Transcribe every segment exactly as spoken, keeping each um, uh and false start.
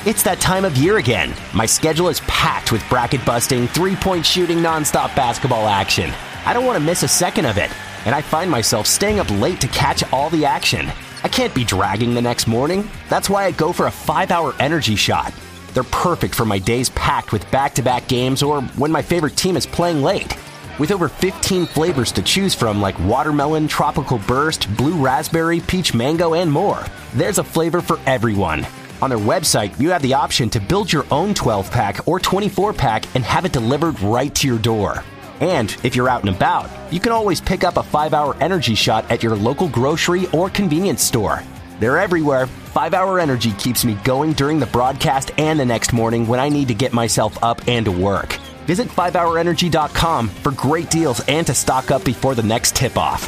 It's that time of year again. My schedule is packed with bracket-busting, three-point shooting, nonstop basketball action. I don't want to miss a second of it, and I find myself staying up late to catch all the action. I can't be dragging the next morning. That's why I go for a five-hour energy shot. They're perfect for my days packed with back-to-back games or when my favorite team is playing late. With over fifteen flavors to choose from like watermelon, tropical burst, blue raspberry, peach mango, and more, there's a flavor for everyone. On their website, you have the option to build your own twelve-pack or twenty-four pack and have it delivered right to your door. And if you're out and about, you can always pick up a five-hour energy shot at your local grocery or convenience store. They're everywhere. five-hour Energy keeps me going during the broadcast and the next morning when I need to get myself up and to work. Visit five hour energy dot com for great deals and to stock up before the next tip-off.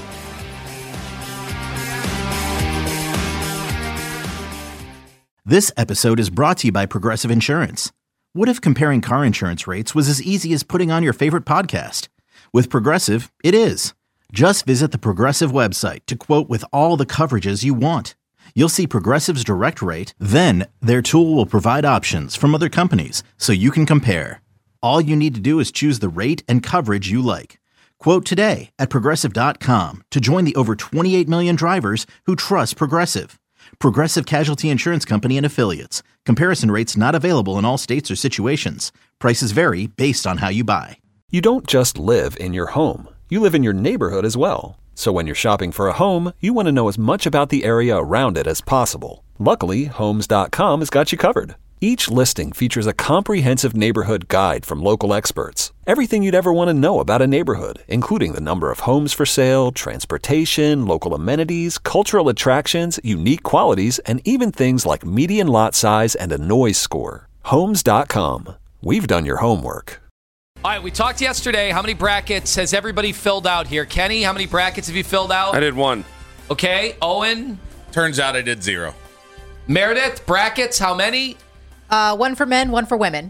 This episode is brought to you by Progressive Insurance. What if comparing car insurance rates was as easy as putting on your favorite podcast? With Progressive, it is. Just visit the Progressive website to quote with all the coverages you want. You'll see Progressive's direct rate, then their tool will provide options from other companies so you can compare. All you need to do is choose the rate and coverage you like. Quote today at Progressive dot com to join the over twenty-eight million drivers who trust Progressive. Progressive Casualty Insurance Company and Affiliates. Comparison rates not available in all states or situations. Prices vary based on how you buy. You don't just live in your home. You live in your neighborhood as well. So when you're shopping for a home, you want to know as much about the area around it as possible. Luckily, Homes dot com has got you covered. Each listing features a comprehensive neighborhood guide from local experts. Everything you'd ever want to know about a neighborhood, including the number of homes for sale, transportation, local amenities, cultural attractions, unique qualities, and even things like median lot size and a noise score. Homes dot com. We've done your homework. All right, we talked yesterday. How many brackets has everybody filled out here? Kenny, how many brackets have you filled out? I did one. Okay. Owen? Turns out I did zero. Meredith, brackets, how many? Uh, one for men, one for women.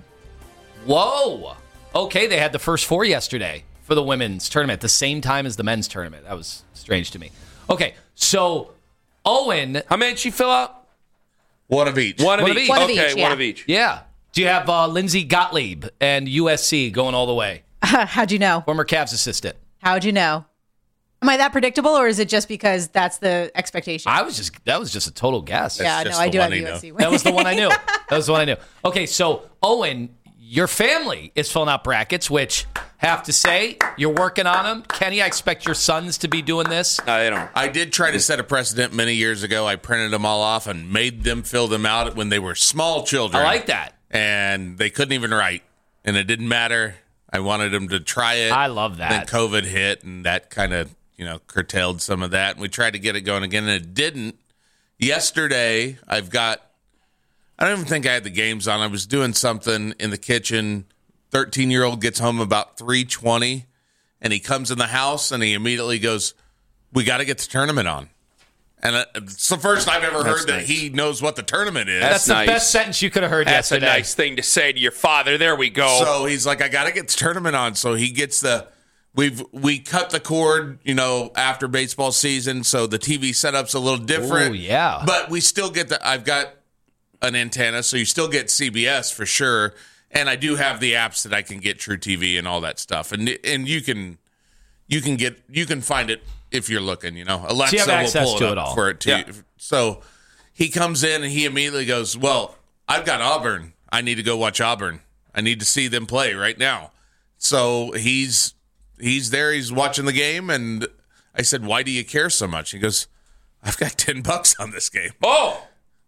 Whoa. Okay, they had the first four yesterday for the women's tournament at the same time as the men's tournament. That was strange to me. Okay, so Owen. How many did she fill out? One of each. One of, one each. of each. One of okay, each, yeah. one of each. Yeah. Do you have uh, Lindsay Gottlieb and U S C going all the way? How'd you know? Former Cavs assistant. How'd you know? Am I that predictable, or is it just because that's the expectation? I was just, that was just a total guess. yeah, just no, I the do have one U he S C. That was the one I knew. That was the one I knew. Okay, so Owen, your family is filling out brackets, which have to say you're working on them. Kenny, I expect your sons to be doing this. No, they don't. I did try to set a precedent many years ago. I printed them all off and made them fill them out when they were small children. I like that. And they couldn't even write. And it didn't matter. I wanted them to try it. I love that. Then COVID hit, and that kind of, you know, curtailed some of that. And we tried to get it going again, and it didn't. Yesterday, I've got, I don't even think I had the games on. I was doing something in the kitchen. thirteen-year-old gets home about three twenty, and he comes in the house, and he immediately goes, we got to get the tournament on. And it's the first I've ever That's heard that nice. he knows what the tournament is. That's, That's the nice. best sentence you could have heard That's yesterday. a nice thing to say to your father. There we go. So he's like, I got to get the tournament on. So he gets the, we've, we cut the cord, you know, after baseball season. So the T V setup's a little different. Oh, yeah. But we still get the, I've got an antenna, so you still get C B S for sure. And I do have the apps that I can get True T V and all that stuff. And, and you can, you can get, you can find it if you're looking, you know. Alexa So you have will access pull it to up it all. for it too. Yeah. So he comes in and he immediately goes, well, I've got Auburn. I need to go watch Auburn. I need to see them play right now. So he's he's there. He's watching the game. And I said, why do you care so much? He goes, I've got ten bucks on this game. oh,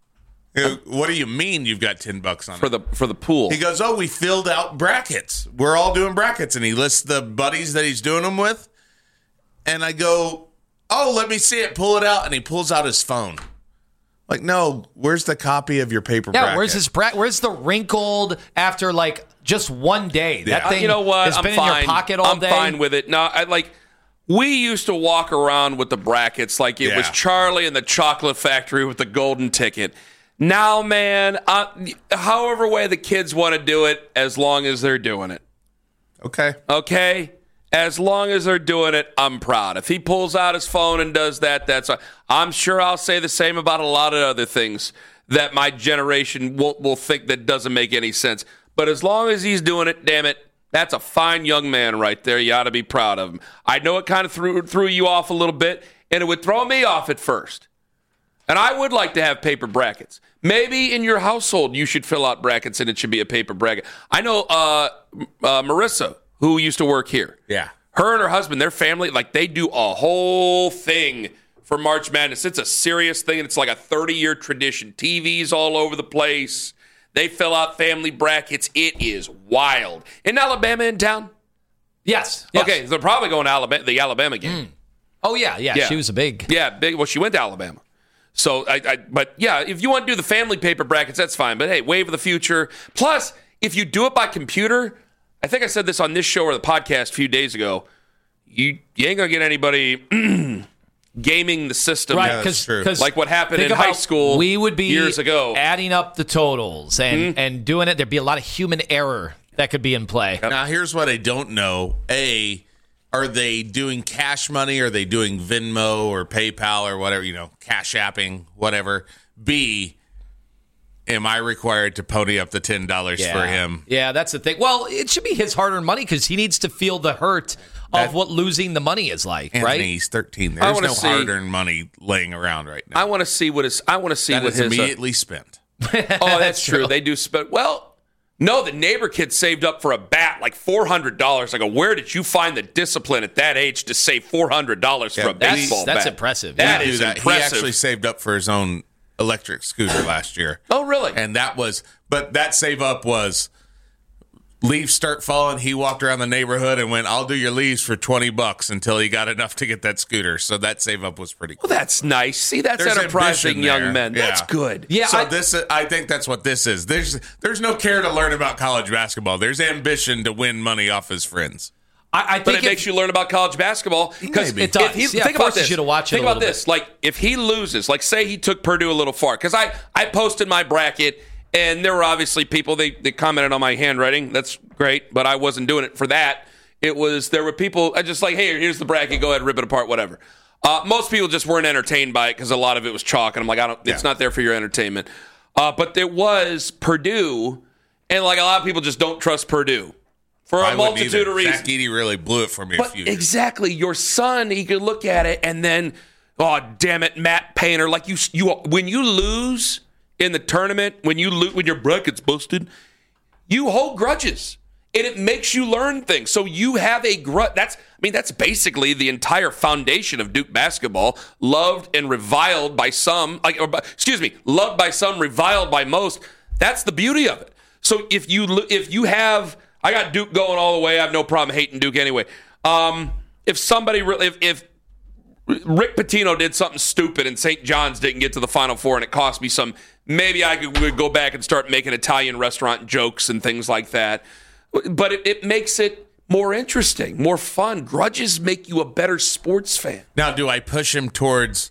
I go, what do you mean you've got ten bucks on for it? the for the pool. He goes, oh, we filled out brackets. We're all doing brackets. And he lists the buddies that he's doing them with. And I go, oh, let me see it. Pull it out. And he pulls out his phone. Like, no, where's the copy of your paper Yeah, bracket? where's his bra- Where's the wrinkled after like just one day? That Uh, thing you know what? has I'm been fine. in your pocket all I'm day. fine with it. No, I like. We used to walk around with the brackets like it Yeah. was Charlie and the Chocolate Factory with the golden ticket. Now, man, uh, however way the kids want to do it, as long as they're doing it. Okay. Okay? As long as they're doing it, I'm proud. If he pulls out his phone and does that, that's. I'm sure I'll say the same about a lot of other things that my generation will, will think that doesn't make any sense. But as long as he's doing it, damn it, that's a fine young man right there. You ought to be proud of him. I know it kind of threw, threw you off a little bit, and it would throw me off at first. And I would like to have paper brackets. Maybe in your household you should fill out brackets and it should be a paper bracket. I know uh, uh, Marissa, who used to work here. Yeah. Her and her husband, their family, like they do a whole thing for March Madness. It's a serious thing, and it's like a thirty-year tradition. T Vs all over the place. They fill out family brackets. It is wild. In Alabama in town? Yes. yes. Okay, they're probably going to Alabama, the Alabama game. Mm. Oh, yeah, yeah, yeah. She was a big. Yeah, big. Well, she went to Alabama. So, I, I, but yeah, if you want to do the family paper brackets, that's fine. But hey, wave of the future. Plus, if you do it by computer, I think I said this on this show or the podcast a few days ago, you, you ain't going to get anybody gaming the system. Right, because yeah, like what happened in high school we would be years ago. Adding up the totals and, mm-hmm. and doing it. There'd be a lot of human error that could be in play. Now, here's what I don't know. A, are they doing cash money? Are they doing Venmo or PayPal or whatever, you know, cash apping, whatever? B, am I required to pony up the ten dollars yeah. for him? Yeah, that's the thing. Well, it should be his hard-earned money because he needs to feel the hurt of that, what losing the money is like, Anthony, right? He's thirteen. There's no see, hard-earned money laying around right now. I want to see what is. I want to see that what is his immediately uh, spent. Oh, that's, that's true. true. They do spend. Well, no, the neighbor kid saved up for a bat like four hundred dollars. I go, where did you find the discipline at that age to save four hundred dollars yeah, for a that's, baseball that's bat? That's impressive. That yeah. is that. impressive. He actually saved up for his own electric scooter last year. Oh, really? And that was, but that save up was leaves start falling. He walked around the neighborhood and went, I'll do your leaves for twenty bucks until he got enough to get that scooter. So that save up was pretty cool. Well, that's nice. See, that's There's enterprising young there. men. Yeah. That's good. Yeah. So I, this, I think that's what this is. There's, there's no care to learn about college basketball. There's ambition to win money off his friends. I, I think but it if, makes you learn about college basketball because it does. He, yeah, think about this. You to watch think it a about this. Bit. Like if he loses, like say he took Purdue a little far, because I, I posted my bracket and there were obviously people they, they commented on my handwriting. That's great, but I wasn't doing it for that. It was there were people I just like, hey, here's the bracket. Go ahead, rip it apart, whatever. Uh, most people just weren't entertained by it because a lot of it was chalk, and I'm like, I don't. Yeah. It's not there for your entertainment. Uh, but there was Purdue, and like a lot of people just don't trust Purdue. For a multitude of reasons. Zach Edey really blew it for me but a few years. Exactly. Your son, he could look at it and then, oh, damn it, Matt Painter. Like you, you, when you lose in the tournament, when you lose, when your bracket's busted, you hold grudges. And it makes you learn things. So you have a grudge. That's, I mean, that's basically the entire foundation of Duke basketball. Loved and reviled by some, like, or, excuse me, loved by some, reviled by most. That's the beauty of it. So if you, if you have, I got Duke going all the way. I have no problem hating Duke anyway. Um, if somebody, really, if, if Rick Pitino did something stupid and Saint John's didn't get to the Final Four and it cost me some, maybe I could would go back and start making Italian restaurant jokes and things like that. But it, it makes it more interesting, more fun. Grudges make you a better sports fan. Now, do I push him towards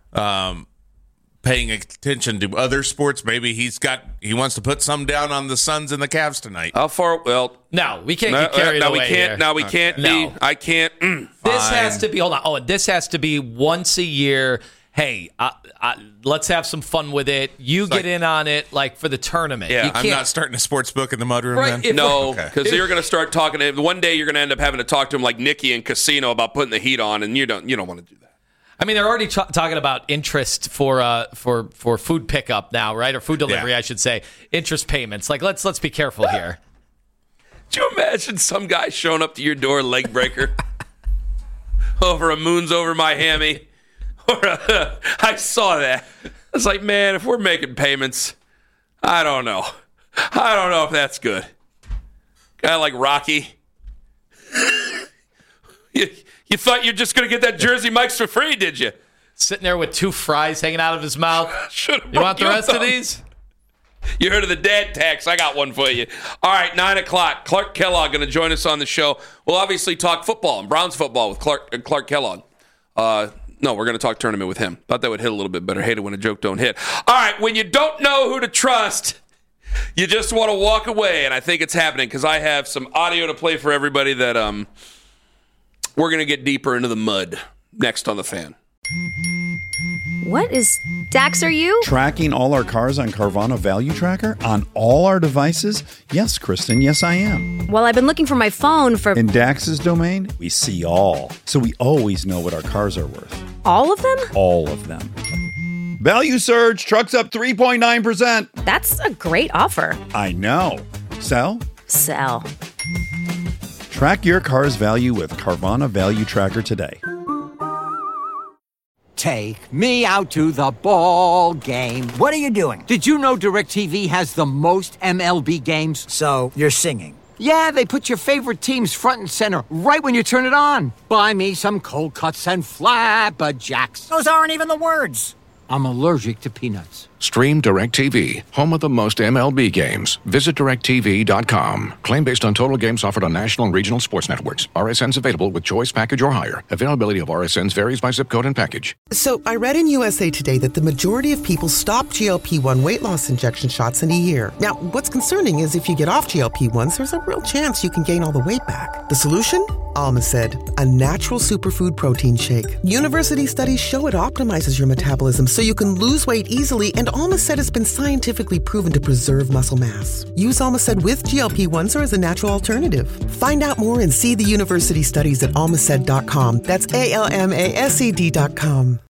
um, paying attention to other sports? Maybe he's got he wants to put some down on the Suns and the Cavs tonight. How far? Well, no, we can't no, get carried no, away we can't. here. Now we can't no. be. I can't. Mm. This Fine. has to be. Hold on. Oh, and this has to be once a year. Hey, uh, uh, let's have some fun with it. You it's get like, in on it, like for the tournament. Yeah, you I'm not starting a sports book in the mudroom Right, then? if- No, because Okay. you're going to start talking to him. One day you're going to end up having to talk to him like Nicky in Casino about putting the heat on, and you don't. You don't want to do that. I mean, they're already t- talking about interest for uh, for for food pickup now, right? Or food delivery, Yeah. I should say. Interest payments. Like, let's let's be careful here. Do you imagine some guy showing up to your door, leg breaker, over a moon's over my hammy? Or a, I saw that. I was like, man, if we're making payments, I don't know. I don't know if that's good. Guy like Rocky. you, you thought you're just going to get that Jersey Mike's for free, did you? Sitting there with two fries hanging out of his mouth. Should've You want the brought rest of those. these? You heard of the dad tax. I got one for you. All right, nine o'clock. Clark Kellogg going to join us on the show. We'll obviously talk football and Browns football with Clark, uh, Clark Kellogg. Uh, no, we're going to talk tournament with him. Thought that would hit a little bit better. Hate it when a joke don't hit. All right, when you don't know who to trust, you just want to walk away, and I think it's happening because I have some audio to play for everybody that um we're going to get deeper into the mud next on The Fan. What is Dax, are you? Tracking all our cars on Carvana Value Tracker on all our devices? Yes, Kristen, yes, I am. Well, I've been looking for my phone for... In Dax's domain, we see all. So we always know what our cars are worth. All of them? All of them. Value surge, trucks up three point nine percent. That's a great offer. I know. Sell? Sell. Track your car's value with Carvana Value Tracker today. Take me out to the ball game. What are you doing? Did you know DirecTV has the most M L B games? So, you're singing. Yeah, they put your favorite teams front and center right when you turn it on. Buy me some cold cuts and flabberjacks. Those aren't even the words. I'm allergic to peanuts. Stream DirecTV, home of the most M L B games. Visit direct T V dot com. Claim based on total games offered on national and regional sports networks. R S Ns available with choice package or higher. Availability of R S Ns varies by zip code and package. So I read in U S A Today that the majority of people stop G L P one weight loss injection shots in a year. Now, what's concerning is if you get off G L P ones, there's a real chance you can gain all the weight back. The solution? Almacid, a natural superfood protein shake. University studies show it optimizes your metabolism so you can lose weight easily, and Almacid has been scientifically proven to preserve muscle mass. Use Almacid with G L P ones or as a natural alternative. Find out more and see the university studies at almacid dot com. That's A L M A S E D dot com.